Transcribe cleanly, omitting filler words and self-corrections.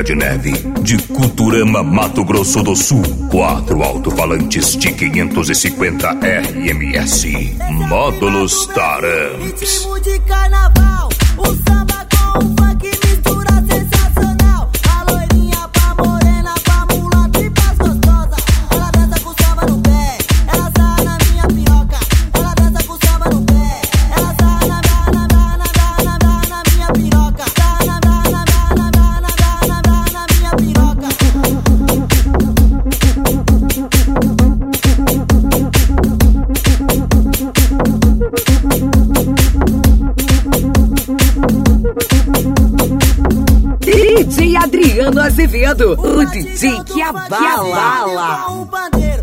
de Neve, de Cuturama, Mato Grosso do Sul. 4 alto-falantes de 550 RMS. Módulos Taramps. Ritmo de carnaval, o samba com o funk mistura sensacional. A loirinha pra morena, pra mulata e pras gostosa. Ela dança com samba no pé, ela sarra na minha piroca. Ela dança com samba no pé, ela sarra na minha piroca. Sarra na minha piroca. DJ Adriano Azevedo, o DJ que abala.